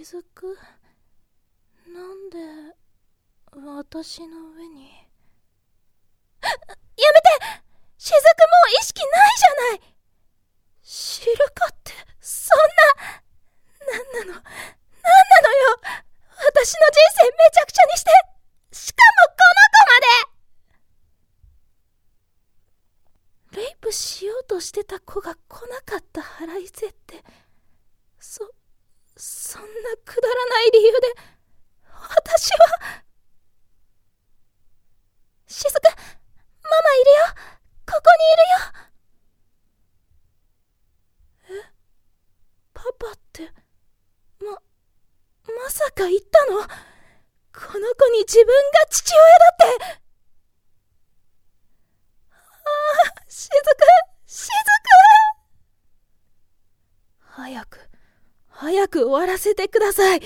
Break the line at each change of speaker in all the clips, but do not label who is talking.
雫、なんで私の上に。やめて！雫もう意識ないじゃない。知るかって、そんな。なんなのよ。私の人生めちゃくちゃにして、しかもこの子まで。レイプしようとしてた子が来なかった腹いせって、そんなくだらない理由で、私は。雫、ママいるよ。ここにいるよ。パパって、まさか言ったの？この子に自分が父親だって。雫。早く終わらせてください。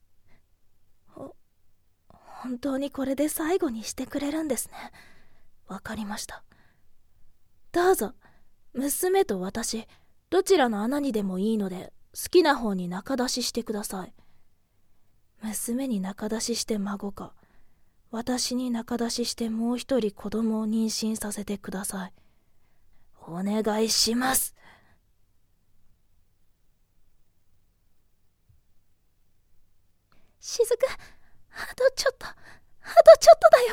本当にこれで最後にしてくれるんですね。わかりました。どうぞ、娘と私、どちらの穴にでもいいので、好きな方に仲出ししてください。娘に仲出しして孫か、私に仲出ししてもう一人子供を妊娠させてください。お願いします。雫、あとちょっとだよ。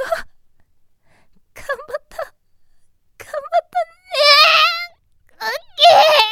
頑張ったね。オッケー。